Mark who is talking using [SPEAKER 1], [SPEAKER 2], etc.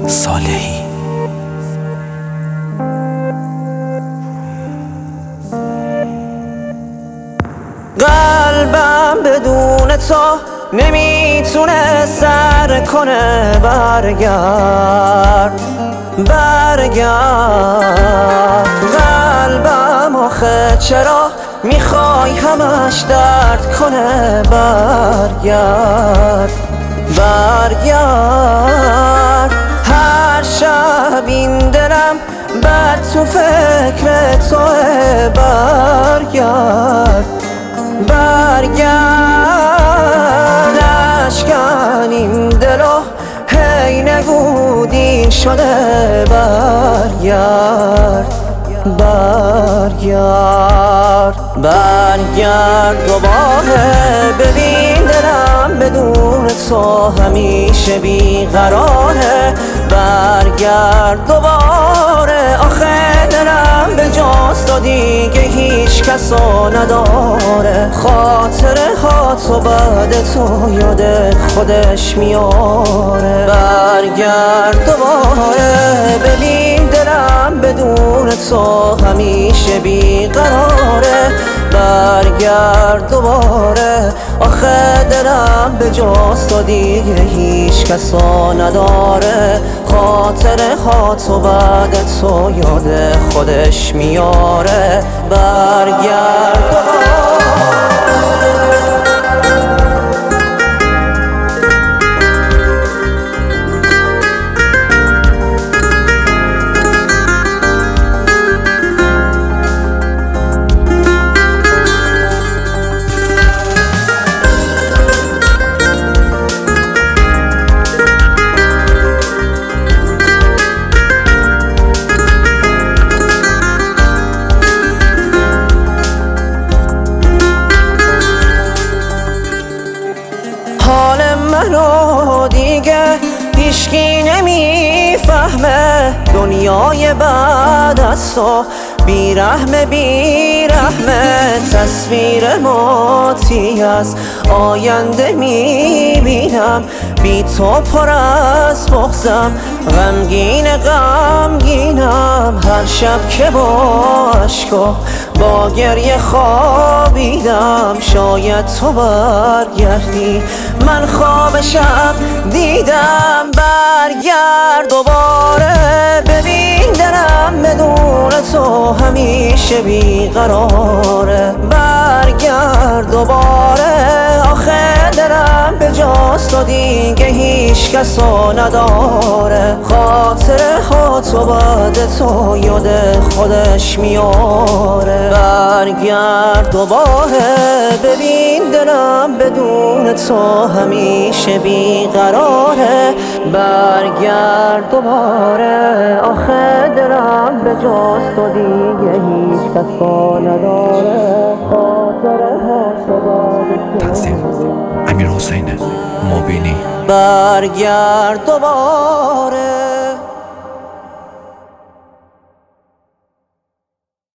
[SPEAKER 1] صالحی.
[SPEAKER 2] قلبم بدون تو نمیتونه سر کنه. برگرد قلبم آخه چرا میخوای همش درد کنه؟ برگرد هر شب این دلم بد تو فکر توه. برگرد اشکن این دلو هی نگو دیر شده. برگرد دوباره ببین دلم بدون تو همیشه بیقراره. برگرد دوباره آخه دلم به جز تو دیگه هیچ کسو نداره. خاطره ها تو بعد تو یاد خودش میاره. برگرد دوباره ببین دلم بدون تو همیشه بیقراره. برگرد دوباره آخه دلم به جز تو دیگه هیچ کسو نداره. خاطره ها تو بعد تو یاد خودش میاره. برگرد دوباره منو دیگه هیچکی نمیفهمه. دنیای بعد از تو بیرحمه تصویر موتی از آینده میبینم. بی تو پر از بغضم غمگینم. هر شب که با عشق و با گریه خوابیدم. شاید تو برگردی من خواب شب دیدم. برگرد دوباره ببین دلم بدون تو همیشه بیقراره. برگرد دوباره آخه دلم به جز تو دیگه هیچ کسو نداره. خاطره ها تو بعد تو یاد خودش میاره. برگرد دوباره ببین دلم بدون تو همیشه بیقراره. برگرد دوباره آخه دلم به جز تو دیگه هیچ کسو نداره. خاطره ها تو بعد
[SPEAKER 1] تقسیم امیرحسین مبینی.
[SPEAKER 2] برگرد دوباره